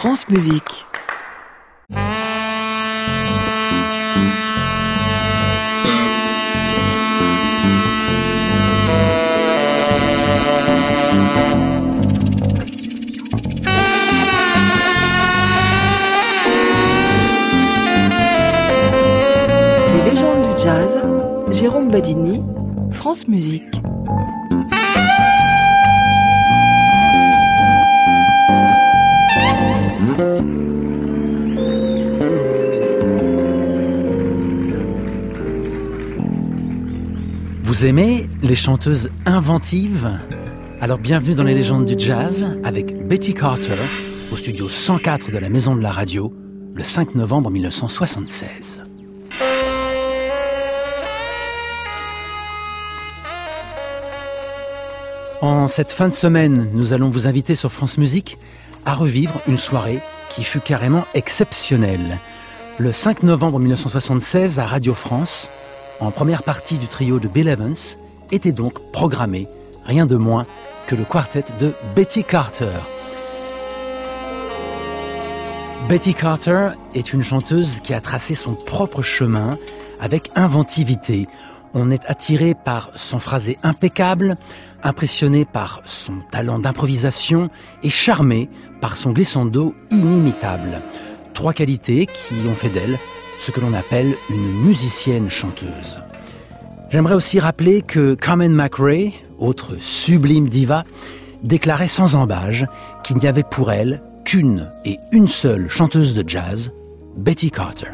France Musique. Les légendes du jazz, Jérôme Badini, France Musique. Vous aimez les chanteuses inventives ? Alors bienvenue dans les légendes du jazz avec Betty Carter au studio 104 de la Maison de la Radio le 5 novembre 1976. En cette fin de semaine, nous allons vous inviter sur France Musique à revivre une soirée qui fut carrément exceptionnelle. Le 5 novembre 1976 à Radio France, en première partie du trio de Bill Evans, était donc programmé rien de moins que le quartet de Betty Carter. Betty Carter est une chanteuse qui a tracé son propre chemin avec inventivité. On est attiré par son phrasé impeccable, impressionné par son talent d'improvisation et charmé par son glissando inimitable. Trois qualités qui ont fait d'elle ce que l'on appelle une musicienne chanteuse. J'aimerais aussi rappeler que Carmen McRae, autre sublime diva, déclarait sans ambages qu'il n'y avait pour elle qu'une et une seule chanteuse de jazz, Betty Carter.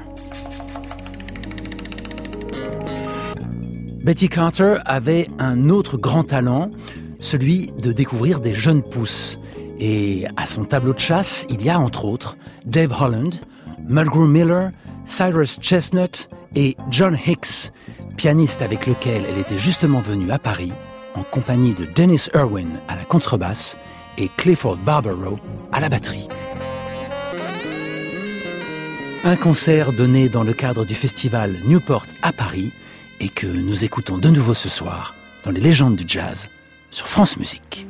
Betty Carter avait un autre grand talent, celui de découvrir des jeunes pousses. Et à son tableau de chasse, il y a entre autres Dave Holland, Mulgrew Miller, Cyrus Chestnut et John Hicks, pianiste avec lequel elle était justement venue à Paris, en compagnie de Dennis Irwin à la contrebasse et Clifford Barbaro à la batterie. Un concert donné dans le cadre du festival Newport à Paris et que nous écoutons de nouveau ce soir dans les légendes du jazz sur France Musique.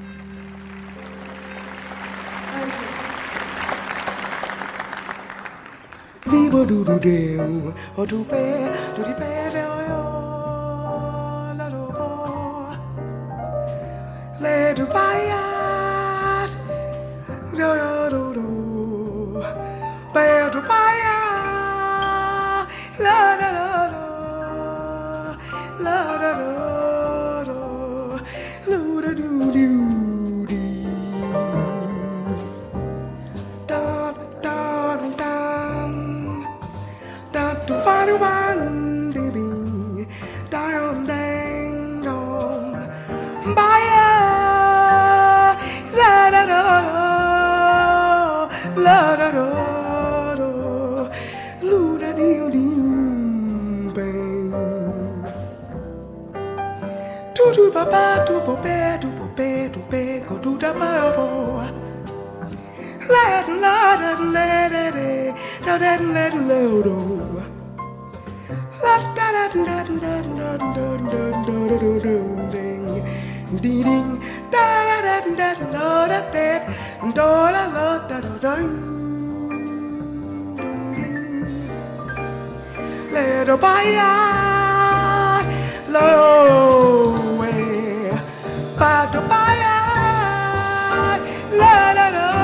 People do do do or do bear do the bear let do buy do do do bear do buy la la la la la la do do one living down dang dong by la da da la da da lu da dee dee bang tu tu ba ba tu bo be tu bo be tu be go tu da ba bo la da la da la da da da da da do la da da da da da da ding ding da da da da da da la da da let her buy low way ba do buy la la la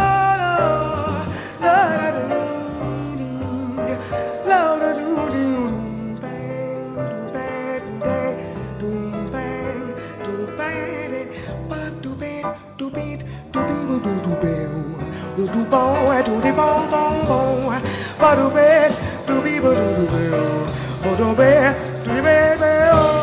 do boy do the bong bong bong ba do be do be ba do be do be do the be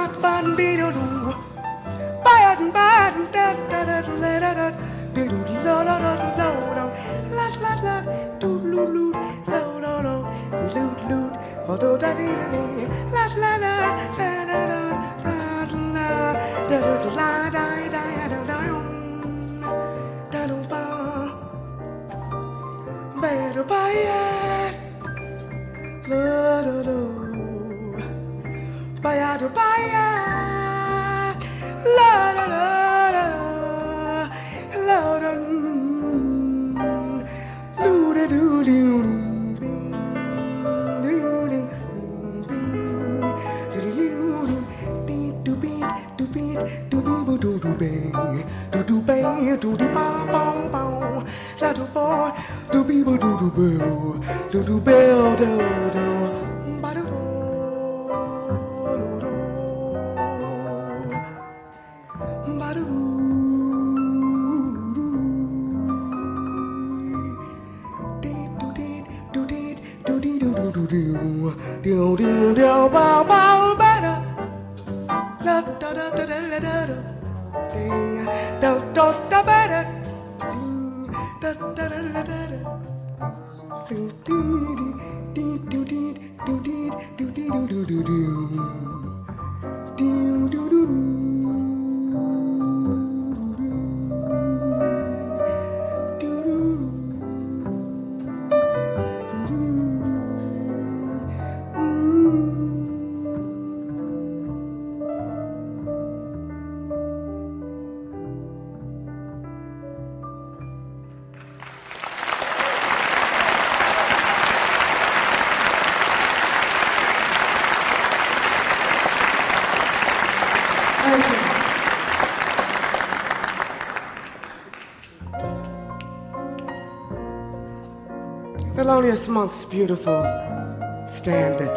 Thelonious Monk's beautiful standard.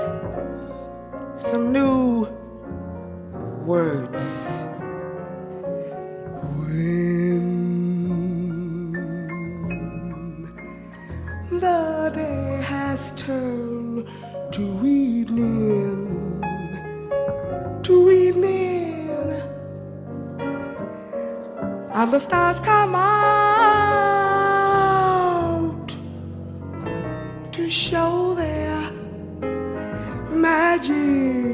Some new words. When the day has turned to evening, and the stars come out to show their magic.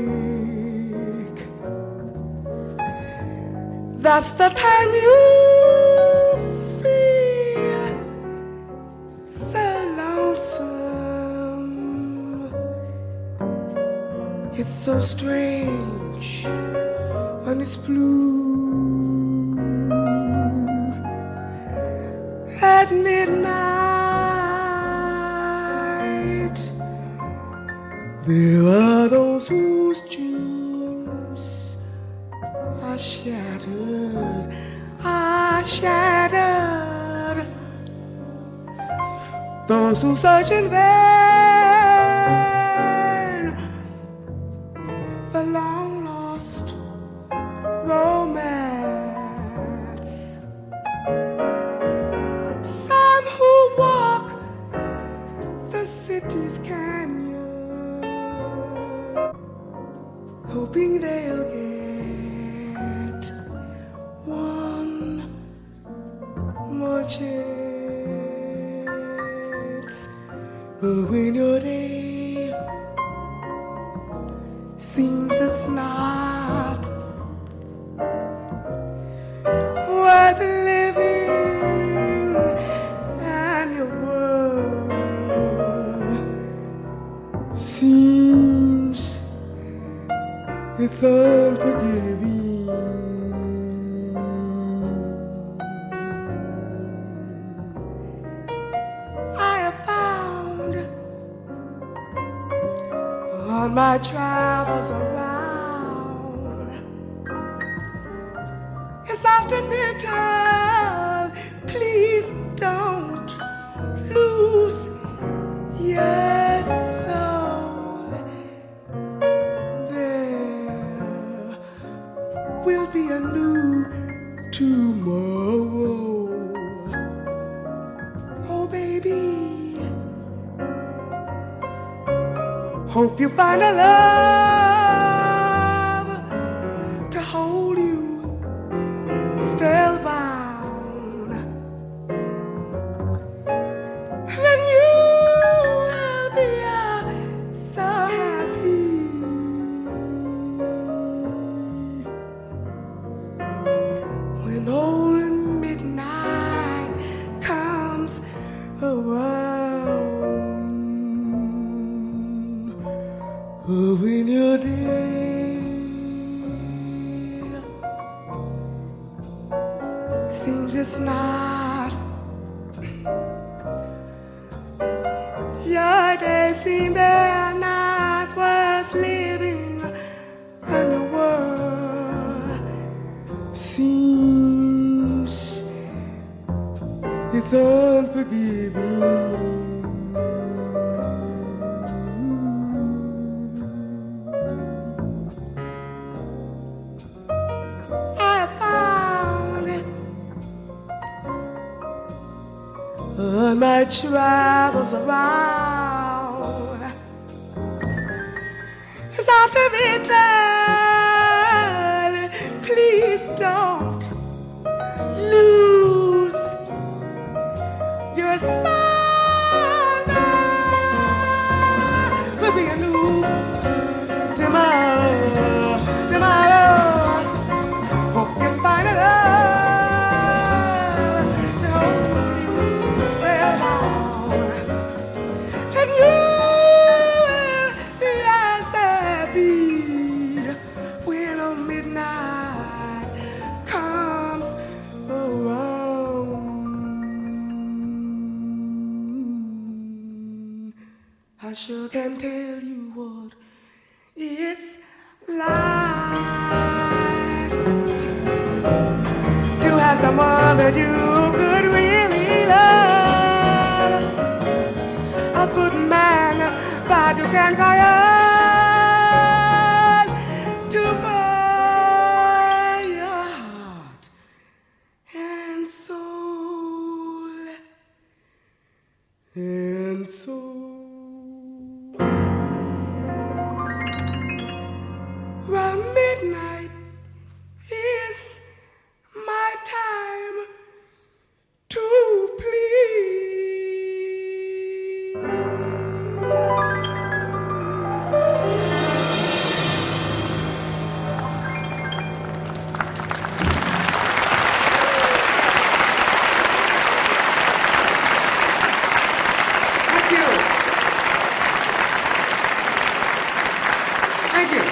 That's the time you feel so lonesome. It's so strange when it's blue. At midnight, there are those whose dreams are shattered, Those who search in vain for long lost romance. Some who walk the city's canyon, hoping they'll get one more chance. But when your day seems it's not worth living, and your world seems it's unforgiving, on my travels around, it's often been told, please don't lose your soul. There will be a new tomorrow. Oh, baby, hope you find a love hold you spellbound, then you will be so happy. When old midnight comes around, when you're dead, seems it's not. Your days seem they're not worth living, and the world seems it's unforgiving. My travels around, as after return, please don't lose your smile. Will be a new tomorrow, tomorrow. Hope you find it out. I sure can tell you what it's like to have someone that you could really love. A good man that you can call yours, to buy your heart and soul and soul. Well, midnight is my time to please. Thank you. Thank you.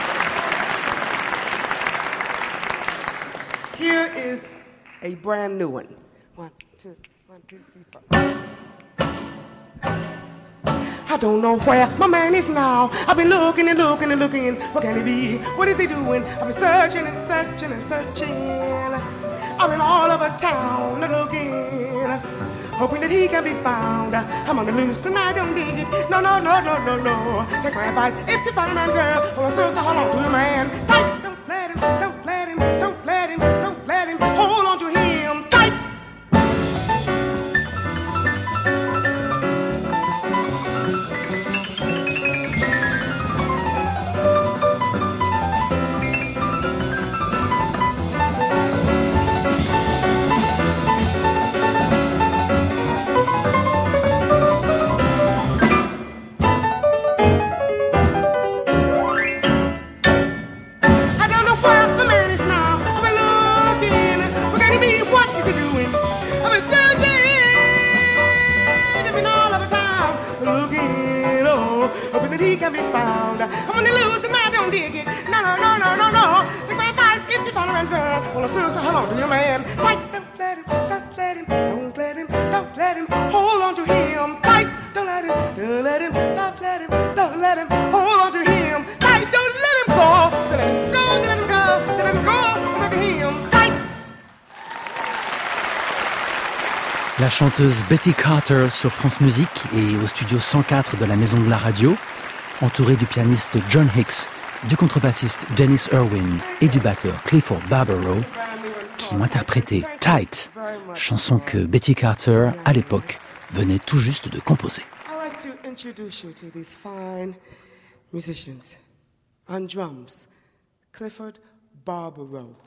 Here is a brand new one. 1, 2, 1, 2, 3, 4. I don't know where my man is now. I've been looking and looking and looking. What can he be? What is he doing? I've been searching and searching and searching. I've been all over town looking, hoping that he can be found. I'm on the loose and I don't dig it. No, no, no, no, no, no. Take my advice. If you find a man, girl, well, I'm supposed to hold on to a man. Tight, don't let him, don't let him, don't let him, don't let him. Hold on to him tight. Can be found. I'm on the loose and I don't dig it. No, no, no, no, no, no. Take my advice if you find a man, girl. Well, I'm supposed to hold on to your man. Tight, don't let him, don't let him, don't let him, don't let him. Hold on to him. Tight, don't let him, don't let him, don't let him, don't let him. Hold on to him. Tight, don't let him go. Don't let him go, don't let him go, don't let him go. Hold on to him. Tight. La chanteuse Betty Carter sur France Musique et au studio 104 de la Maison de la Radio, entourée du pianiste John Hicks, du contrebassiste Dennis Irwin et du batteur Clifford Barbaro, qui ont interprété Tight, chanson que Betty Carter, à l'époque, venait tout juste de composer. I'd like to introduce you to these fine musicians. On drums, Clifford Barbaro.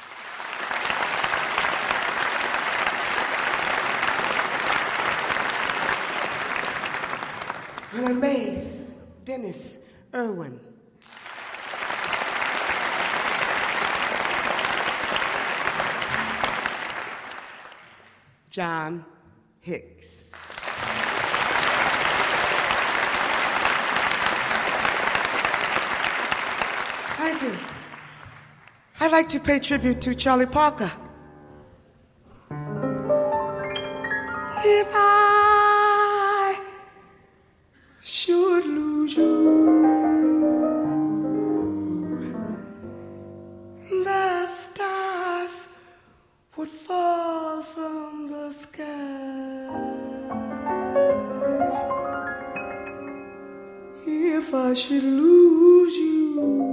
And on bass, Dennis Irwin. John Hicks. Thank you. I'd like to pay tribute to Charlie Parker. If I should lose you, the stars would fall from the sky. If I should lose you,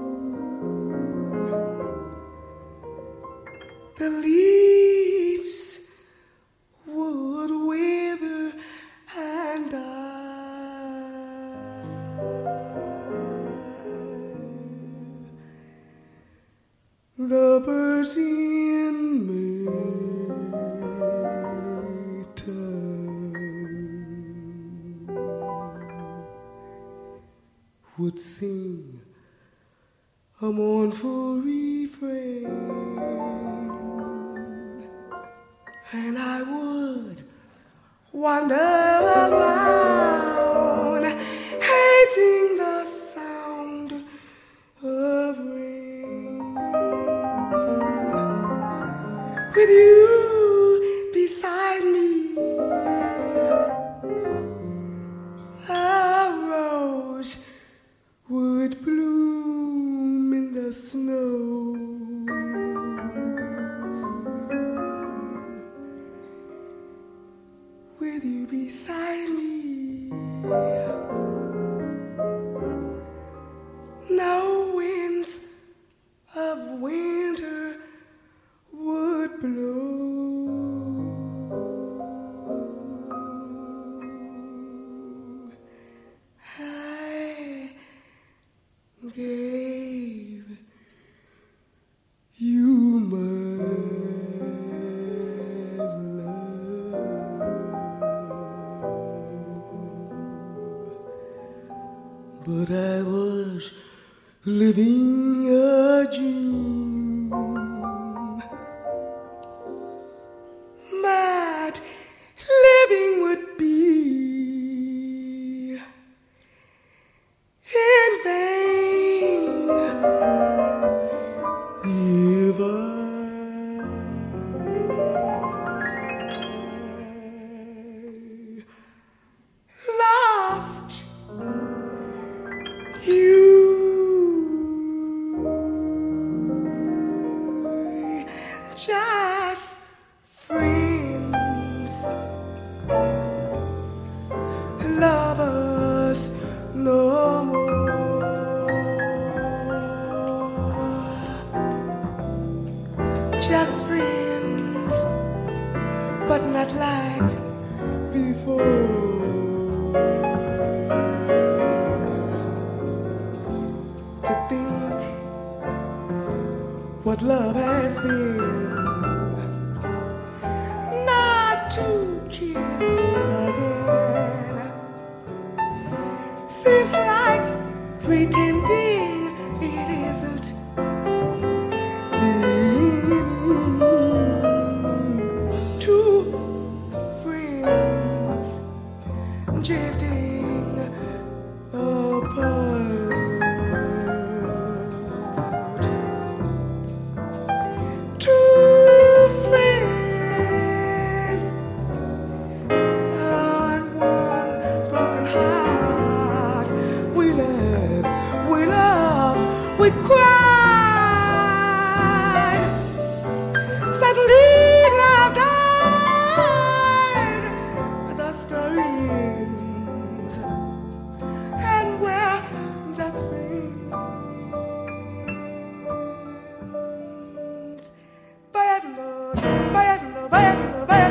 the leaves would wither and die. The birds in Maytown would sing a mournful refrain, and I would wander around, hating the sound of rain. With you beside me, a rose would bloom in the snow. With you beside me, no winds of winter would blow. I gave you my love, but I was living a dream. Mad living would be in vain if I lost you. Just friends, lovers no more. Just friends, but not like before. To think what love has been, not to kiss again, seems like pretending it isn't. Two friends drifting apart. Two friends on one broken heart. We laughed, we loved, we cried. Suddenly love died. The story ends, and we're just friends. Bad Lord, bad Lord, bad Lord, bad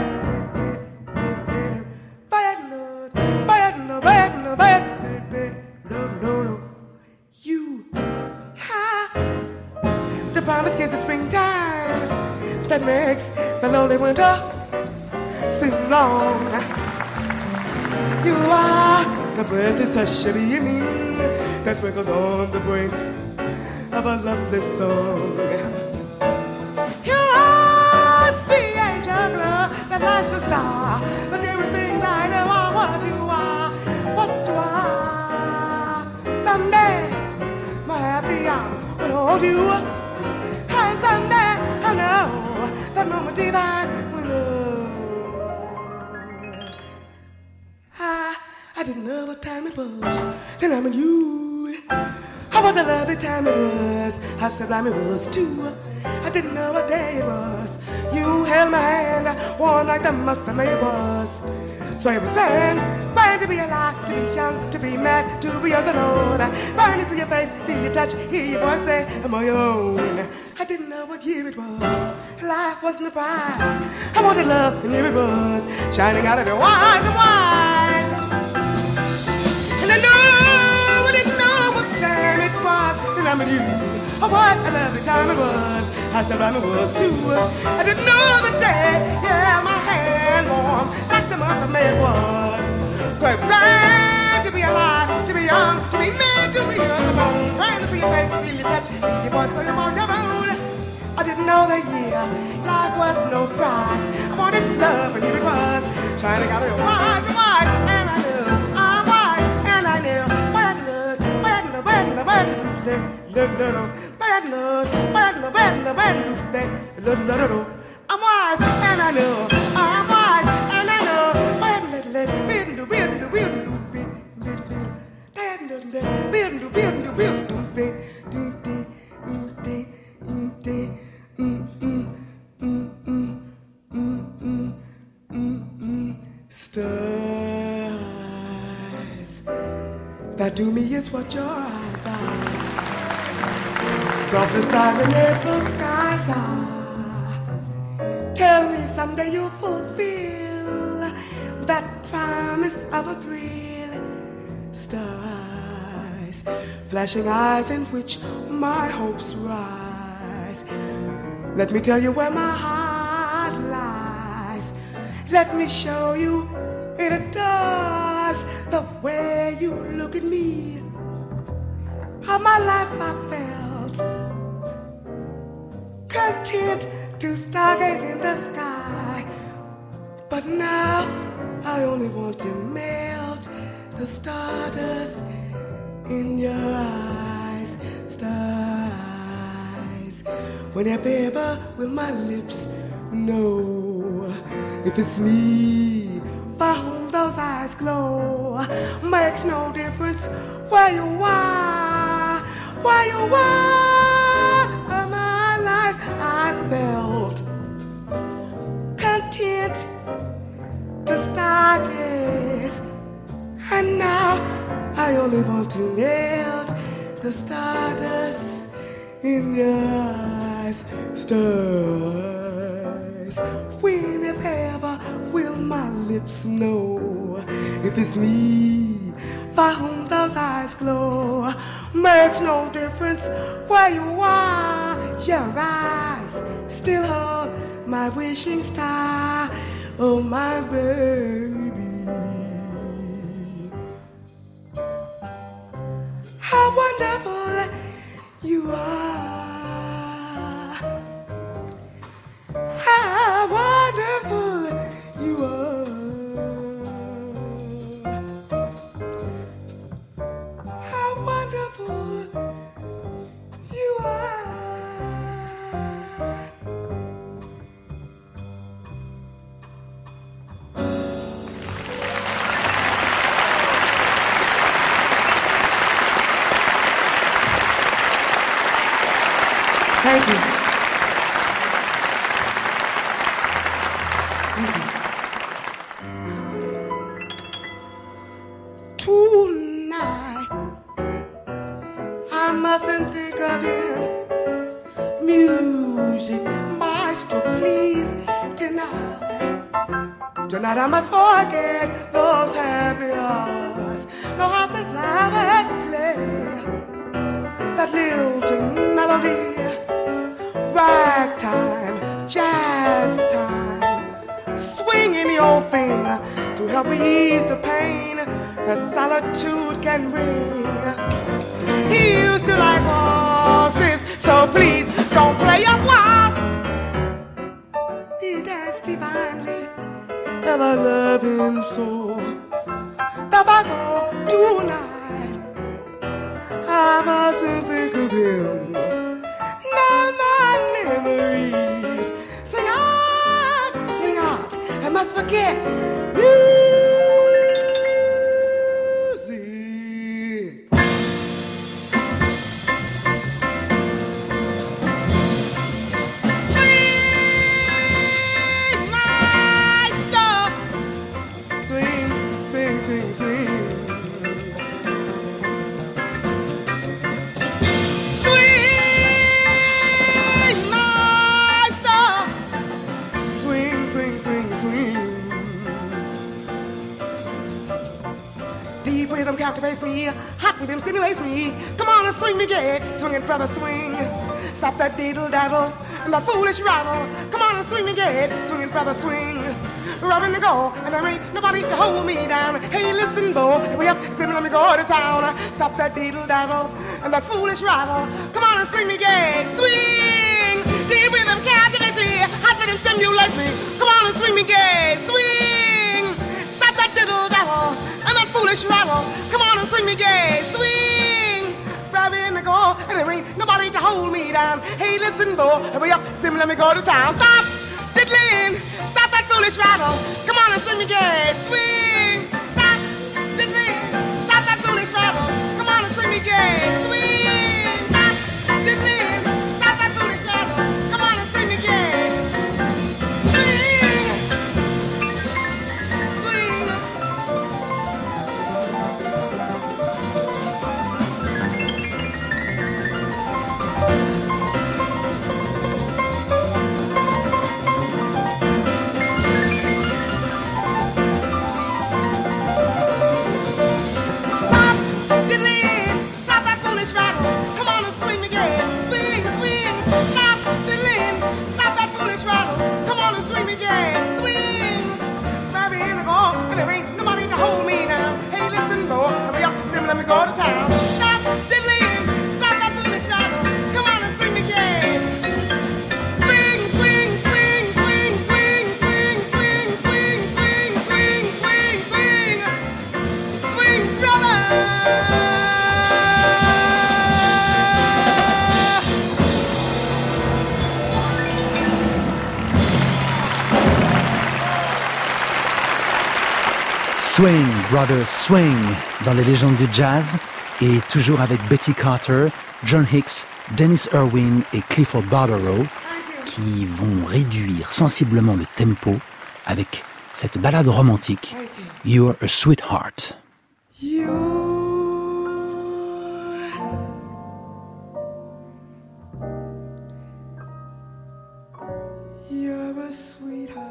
Lord, bad Lord, bad Lord, bad Lord, no. You have the promise gives the springtime that makes the lonely winter seem long. You are the breath is such a beaming that sprinkles on the brink of a lovely song. You are the angel glow that lights the star. The dearest things I know are what you are, what you are. Someday my happy arms will hold you, and someday I know that moment divine will know. I didn't know what time it was, and I met you. Oh, what a lovely time it was, how sublime it was too. I didn't know what day it was. You held my hand, warm like the month of May was. So it was grand to be alive, to be young, to be mad, to be yours alone. Grand to see your face, feel your touch, hear your voice say, I'm on your own. I didn't know what year it was, life wasn't a prize. I wanted love, and here it was, shining out of your eyes and wise. And I know I didn't know what time it was, then I met you. Oh, what a lovely time it was, how sublime it was too. I didn't know the day, yeah, my hand warm, like the month of May it was. So it was grand to be alive, to be young, to be mad, to be alone. Grand to see your face, feel your touch, hear your voice, so you're on your own. I didn't know the year, life was no prize. I wanted love, and here it was, shining out of your eyes and wise. And I knew, I'm wise, and I knew, bad love, I'm wise, and I know, I'm wise, and I know. Stars that do me is what your eyes are. Soft as stars and April skies are. Tell me someday you'll fulfill that promise of a thrill. Stars, flashing eyes in which my hopes rise. Let me tell you where my heart lies. Let me show you it adores the way you look at me. All my life I felt content to stargaze in the sky, but now I only want to melt the stardust in your eyes. Stars, whenever will my lips know if it's me for whom those eyes glow? Makes no difference where you are, where you are. All my life I felt content to stargaze, and now I only want to melt the stardust in your eyes. Stars, whenever will my lips know if it's me for whom those eyes glow? Makes no difference where you are. Your eyes still hold my wishing star. Oh, my baby, how wonderful you are. How wonderful you are. How wonderful you are. Thank you. Tonight, I mustn't think of him. Music, maestro, please, tonight I must forget those happy hours. No house and flowers play that lilting melody. time. Swinging your thing to help ease the pain that solitude can bring. He used to like horses, so please don't play your waltz. He danced divinely, and I love him so. If I go tonight, I mustn't think of him. Now my memories sing out, I must forget music. Sweet master, swing, swing, swing, swing. Deep rhythm captivates me, hot rhythm stimulates me. Come on and swing me gay, swing it brother swing. Stop that diddle daddle and that foolish rattle. Come on and swing me gay, swing it brother swing. Rubbing the go, and there ain't nobody to hold me down. Hey listen bo, way up, say let me go to town. Stop that diddle daddle and that foolish rattle. Come on and swing me gay, swing. Deep rhythm captivates me, hot rhythm stimulates me. Come on and swing me gay, swing. Stop that diddle daddle and that foolish rattle. Come on and swing me gay, swing. Grab in the go, and there ain't nobody to hold me down. Hey, listen, bo, hurry up, Sim, let me go to town. Stop diddling, stop that foolish rattle. Come on and swing me gay, swing. Stop diddling, stop that foolish rattle. Come on and swing me gay, swing. Stop diddling, stop that foolish rattle. Come on and swing me gay. Let me go to town. Stop diddling, stop that foolish rattle. Come on and swing me gay. Swing, swing, swing, swing, swing, swing, swing, swing, swing, swing, swing, swing, swing, brother. Swing, brother, swing, dans les légendes du jazz, et toujours avec Betty Carter, John Hicks, Dennis Irwin et Clifford Barbarow, qui vont réduire sensiblement le tempo avec cette ballade romantique, You're a Sweetheart. You're a sweetheart.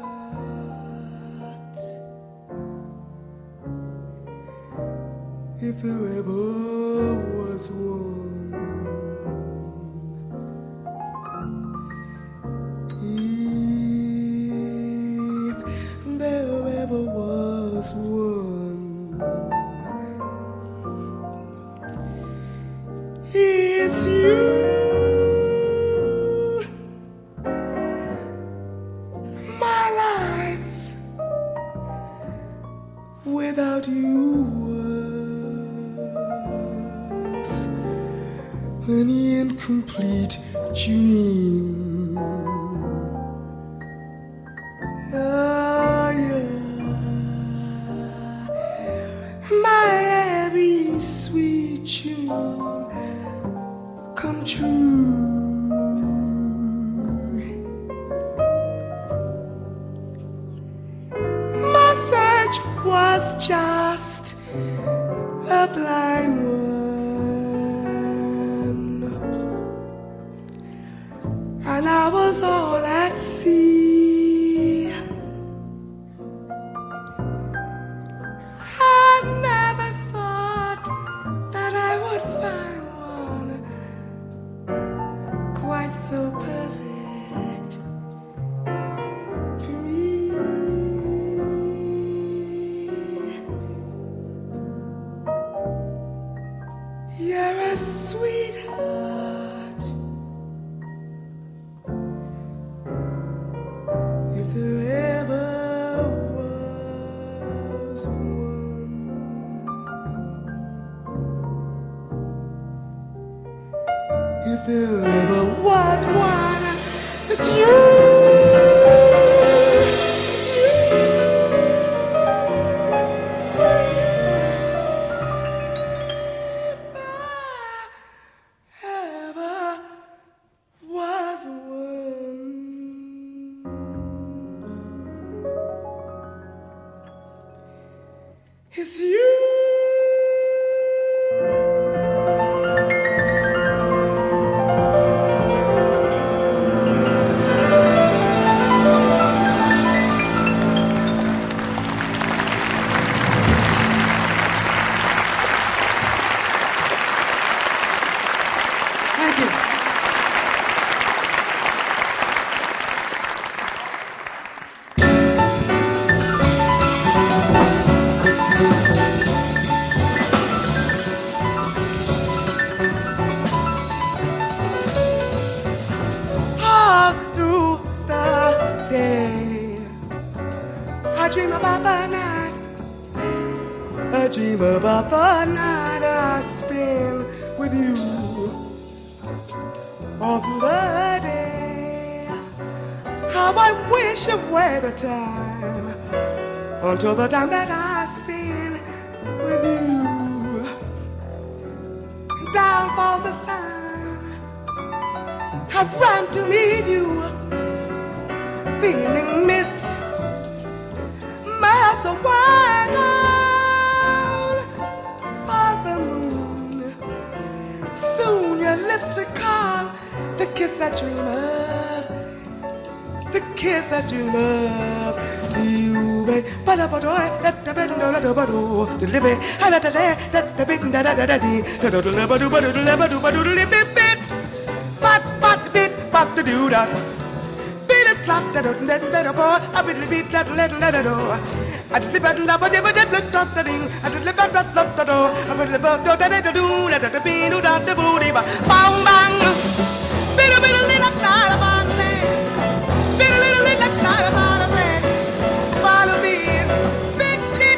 If there ever was one, if there ever was one, it's you. My life without you an incomplete dream. Ah, yeah. My every sweet dream come true. My search was just a blind one. And I was all at sea. I never thought that I would find one quite so perfect. kiss you. About the night I spend with you all through the day. How I wish away the time until the time that I spend with you. Down falls the sun, I run to meet you. The evening mist melts away. Soon your lips recall the kiss I dream of, the kiss I dream of you, babe. But let the bed no let the bado, the libby, I let the bit da da da da dee, the lebadu badu lebadu badu libby bit, but bit, but the do that. Bit it flat, that don't let better boy, I bit bit let it go. I did the battle, but never did the top the thing. I did the battle, not the door. I put the battle, that it do, let the bean, do that the booty, but bang bang. Bit a little night about the man. Bit a little night about the man. Follow me. Bit,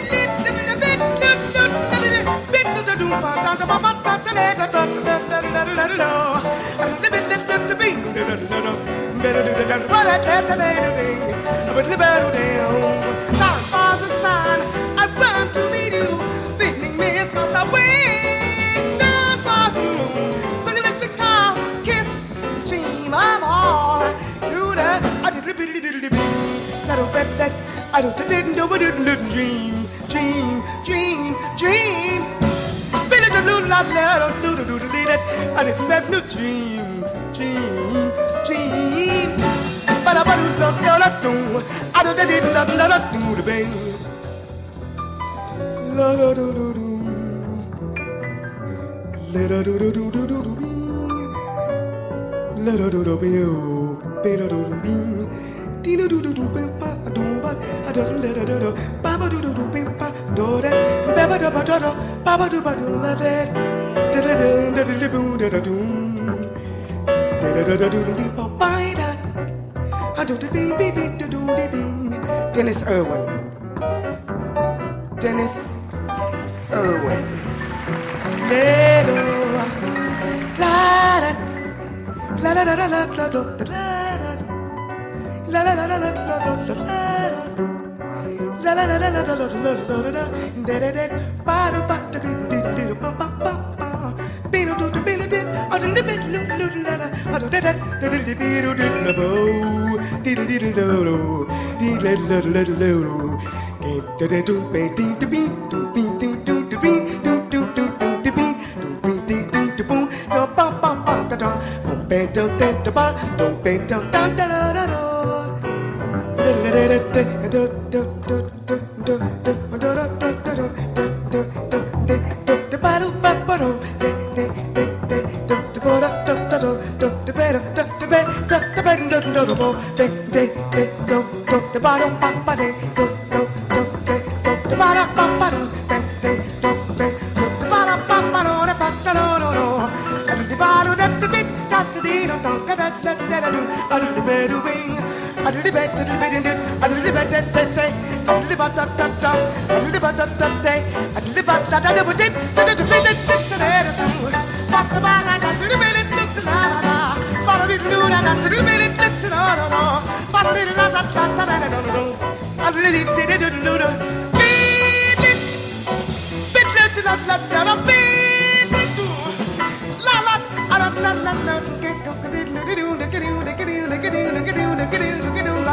to do, down to my butt, the let it go. And the bit left to be. Better do the dance, what I left to day. I put the battle down. The sun, I run to meet you. Thinking me is not away. Down for the moon, so you let the car kiss, dream of all. Do that, I did repeat it. I don't bet that I don't dream. Billy the little lot, do that. I didn't have no dream. But I do. I don't do the bang. La da do do do, la da do do do do do do bing, la da do do do, be da do do bing, dina do do do be pa do ba, I don't let da do, baba do do do be pa do that, baba do ba do, baba do ba do la that, da da da da da do da da do, da da da do do pa ba da, I do the be do do the bing. Dennis Irwin. Dennis Irwin.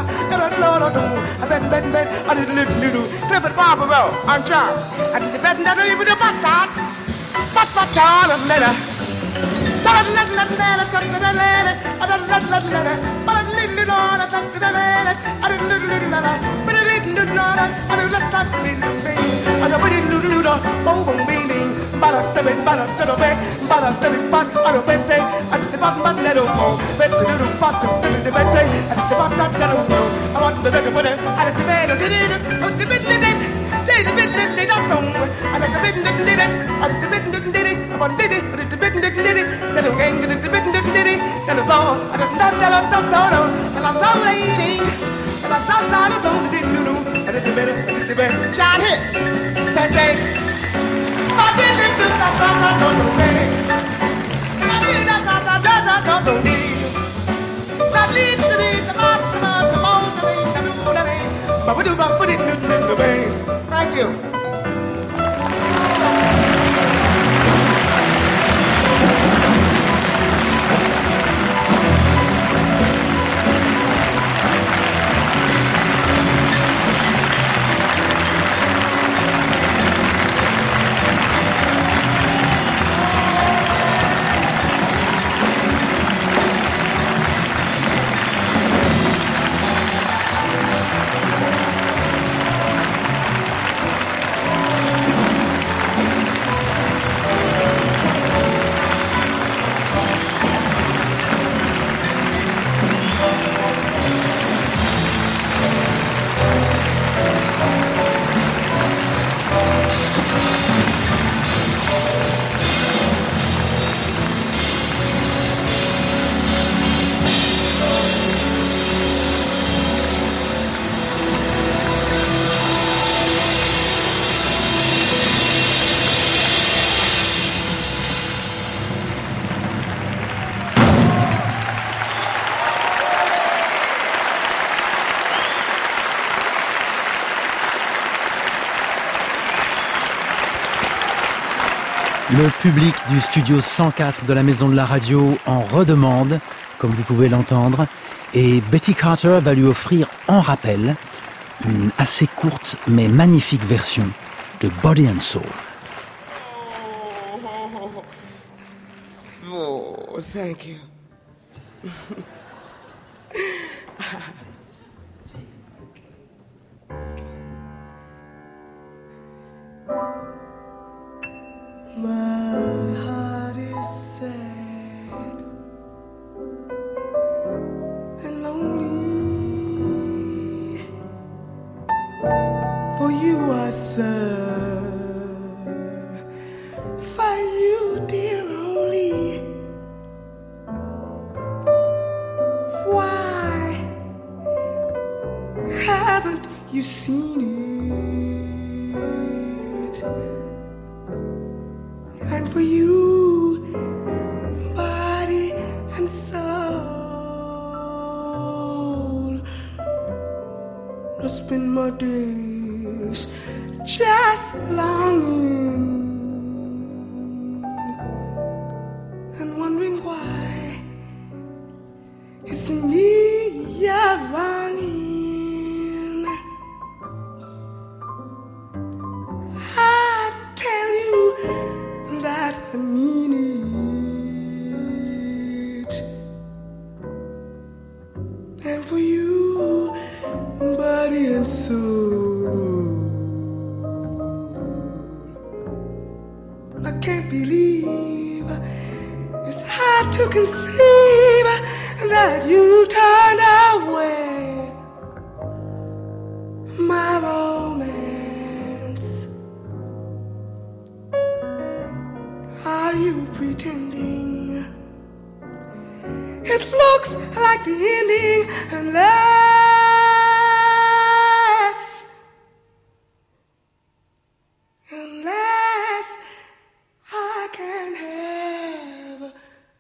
Clifford Barbaro on Charles. I did the bed and that even the back. John Hicks, thank you. Le public du studio 104 de la Maison de la Radio en redemande, comme vous pouvez l'entendre, et Betty Carter va lui offrir en rappel une assez courte mais magnifique version de Body and Soul. Oh, thank you. My heart is sad and lonely. For you I serve, for you, dear, only. Why haven't you seen it? And for you, body and soul, I spend my days just longing and wondering why it's me you're wronging. I tell you that I mean it. And for you, body and soul, I can't believe it's hard to conceive that you turned away my romance. Are you pretending? It looks like the ending unless I can have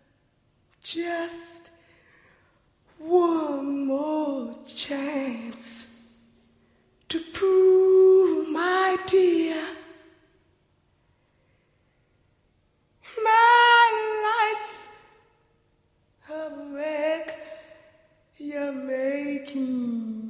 just one more chance to prove, my dear, my life's a wreck you're making.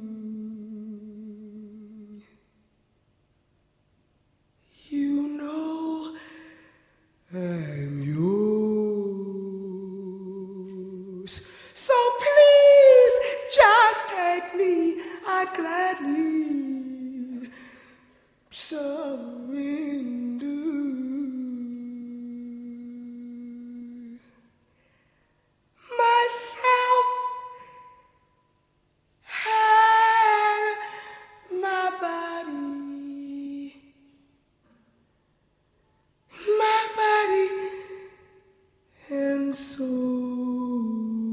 I'd gladly surrender myself and my body and soul.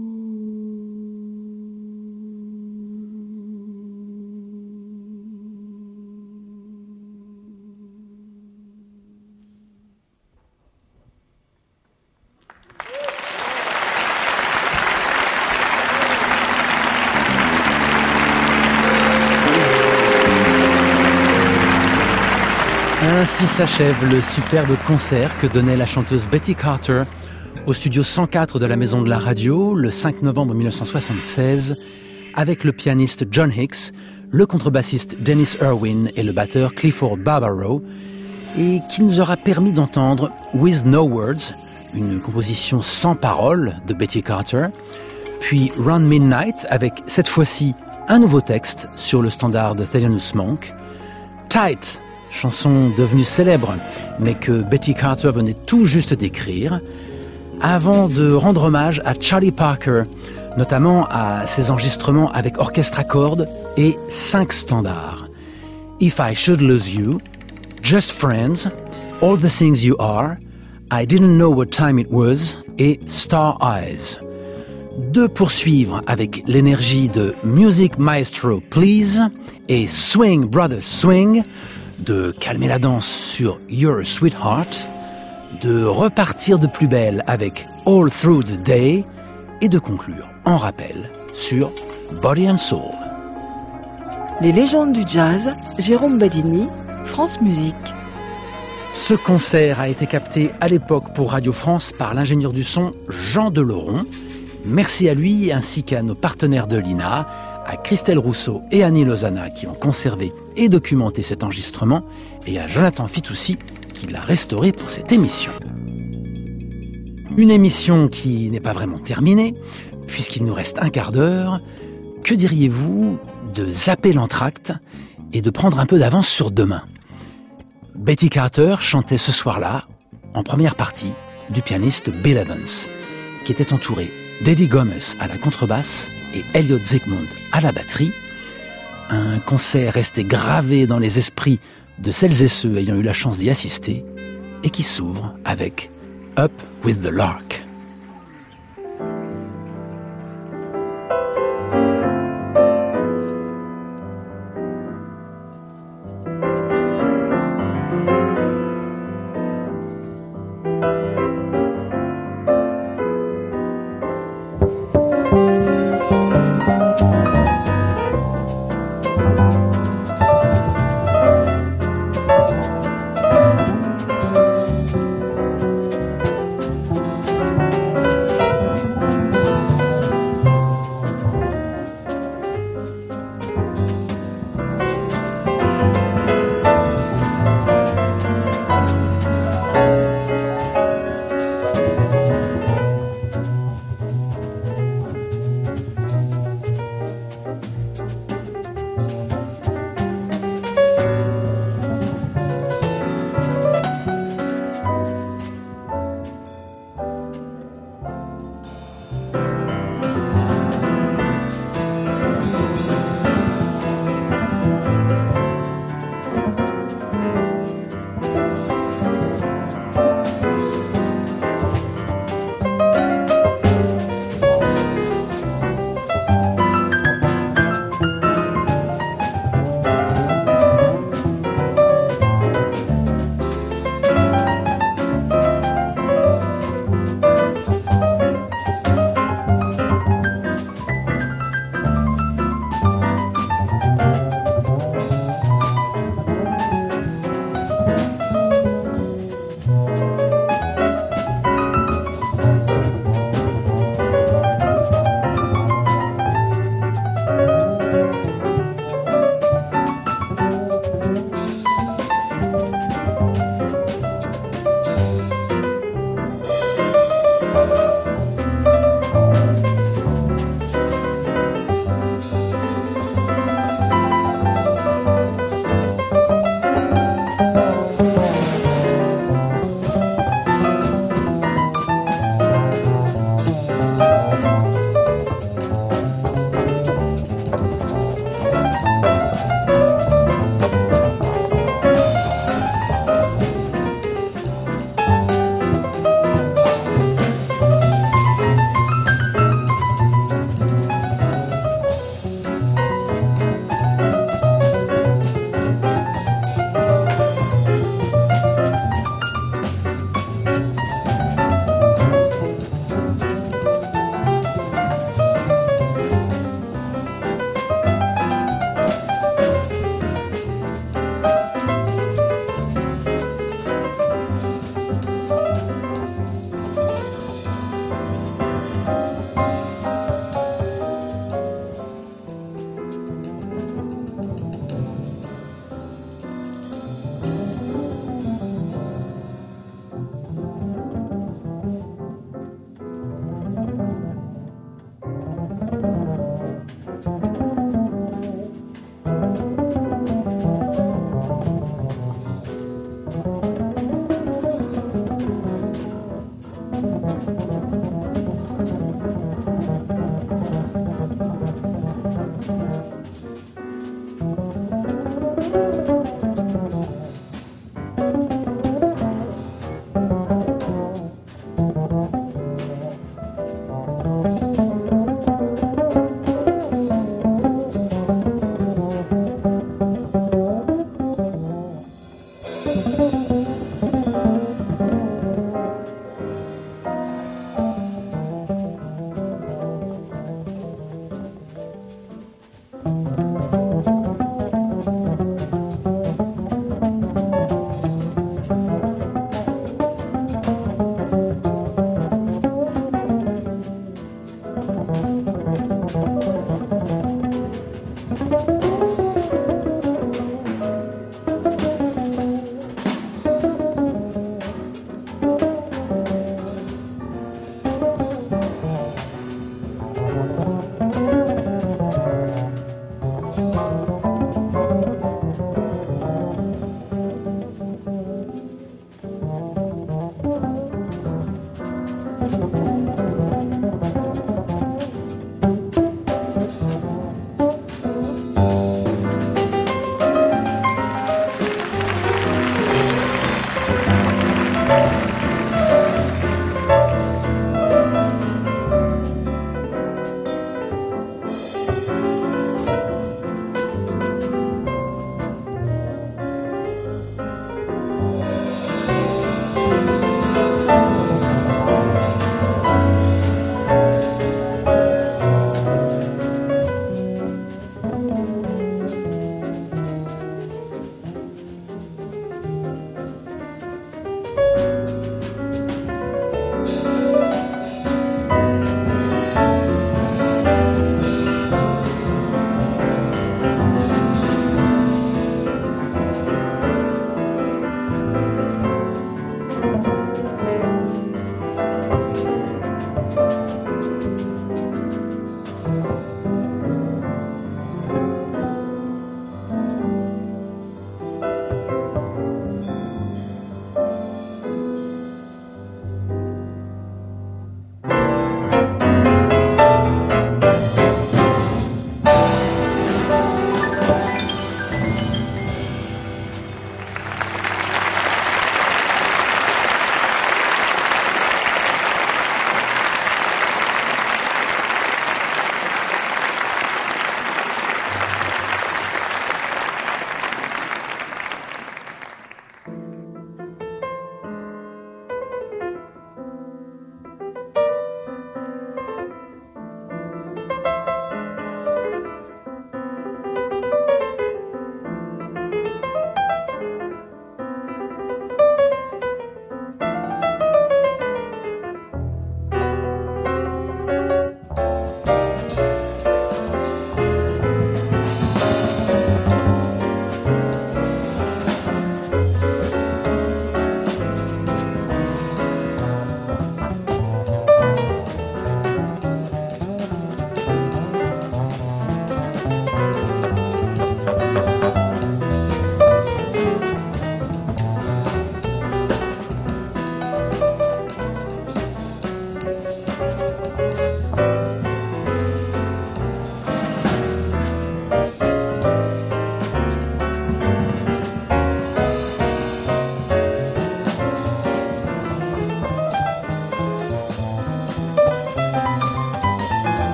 Ainsi s'achève le superbe concert que donnait la chanteuse Betty Carter au studio 104 de la Maison de la Radio le 5 novembre 1976 avec le pianiste John Hicks, le contrebassiste Dennis Irwin et le batteur Clifford Barbaro, et qui nous aura permis d'entendre With No Words, une composition sans paroles de Betty Carter, puis Round Midnight avec cette fois-ci un nouveau texte sur le standard de Thelonious Monk, Tight, chanson devenue célèbre, mais que Betty Carter venait tout juste d'écrire, avant de rendre hommage à Charlie Parker, notamment à ses enregistrements avec orchestre à cordes et 5 standards. If I Should Lose You, Just Friends, All the Things You Are, I Didn't Know What Time It Was et Star Eyes. De poursuivre avec l'énergie de Music Maestro Please et Swing Brother Swing, de calmer la danse sur You're a Sweetheart, de repartir de plus belle avec All Through the Day et de conclure en rappel sur Body and Soul. Les légendes du jazz, Jérôme Badini, France Musique. Ce concert a été capté à l'époque pour Radio France par l'ingénieur du son Jean Deleron. Merci à lui ainsi qu'à nos partenaires de l'INA, à Christelle Rousseau et Annie Lozana qui ont conservé et documenté cet enregistrement, et à Jonathan Fitoussi qui l'a restauré pour cette émission. Une émission qui n'est pas vraiment terminée, puisqu'il nous reste un quart d'heure. Que diriez-vous de zapper l'entracte et de prendre un peu d'avance sur demain ? Betty Carter chantait ce soir-là, en première partie, du pianiste Bill Evans, qui était entouré d'Eddie Gomez à la contrebasse et Elliot Zygmunt à la batterie. Un concert resté gravé dans les esprits de celles et ceux ayant eu la chance d'y assister et qui s'ouvre avec Up with the Lark.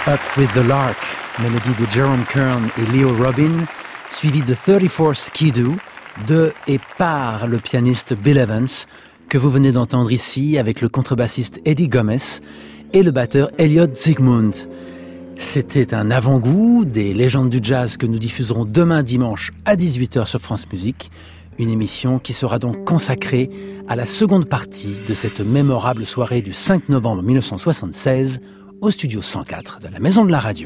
Up with the Lark, mélodie de Jerome Kern et Leo Robin, suivi de 34 Skidoo, de et par le pianiste Bill Evans, que vous venez d'entendre ici avec le contrebassiste Eddie Gomez et le batteur Elliot Zygmunt. C'était un avant-goût des légendes du jazz que nous diffuserons demain dimanche à 18h sur France Musique, une émission qui sera donc consacrée à la seconde partie de cette mémorable soirée du 5 novembre 1976 au studio 104 de la Maison de la Radio.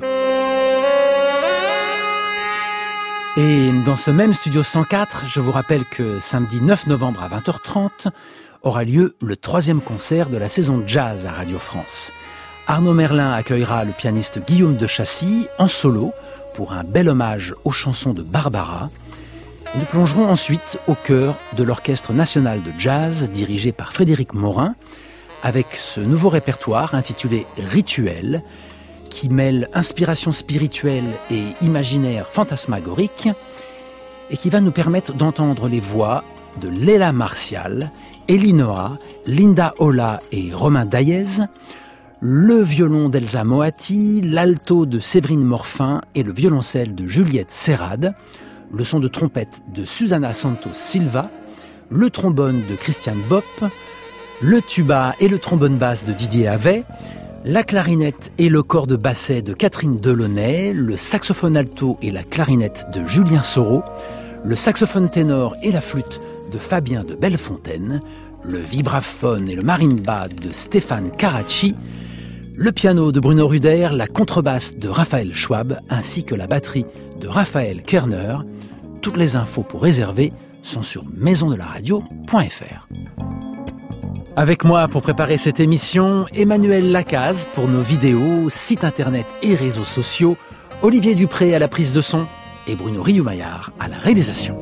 Et dans ce même studio 104, je vous rappelle que samedi 9 novembre à 20h30 aura lieu le 3e concert de la saison jazz à Radio France. Arnaud Merlin accueillera le pianiste Guillaume de Chassis en solo pour un bel hommage aux chansons de Barbara. Et nous plongerons ensuite au cœur de l'Orchestre national de jazz dirigé par Frédéric Morin avec ce nouveau répertoire intitulé Rituel qui mêle inspiration spirituelle et imaginaire fantasmagorique et qui va nous permettre d'entendre les voix de Léla Martial, Elinoa, Linda Ola et Romain Daillez, le violon d'Elsa Moatti, l'alto de Séverine Morfin et le violoncelle de Juliette Serrade, le son de trompette de Susana Santos Silva, le trombone de Christiane Bopp, le tuba et le trombone basse de Didier Havet, la clarinette et le corps de basset de Catherine Delaunay, le saxophone alto et la clarinette de Julien Soro, le saxophone ténor et la flûte de Fabien de Bellefontaine, le vibraphone et le marimba de Stéphane Caracci, le piano de Bruno Ruder, la contrebasse de Raphaël Schwab, ainsi que la batterie de Raphaël Kerner. Toutes les infos pour réserver sont sur maisondelaradio.fr. Avec moi pour préparer cette émission, Emmanuel Lacaze pour nos vidéos, sites internet et réseaux sociaux, Olivier Dupré à la prise de son et Bruno Rioumaillard à la réalisation.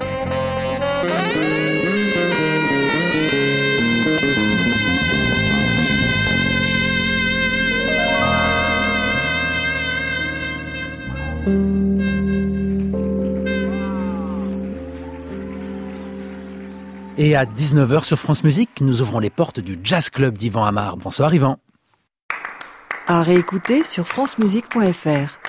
Et à 19h sur France Musique, nous ouvrons les portes du Jazz Club d'Yvan Amar. Bonsoir Yvan. À réécouter sur francemusique.fr.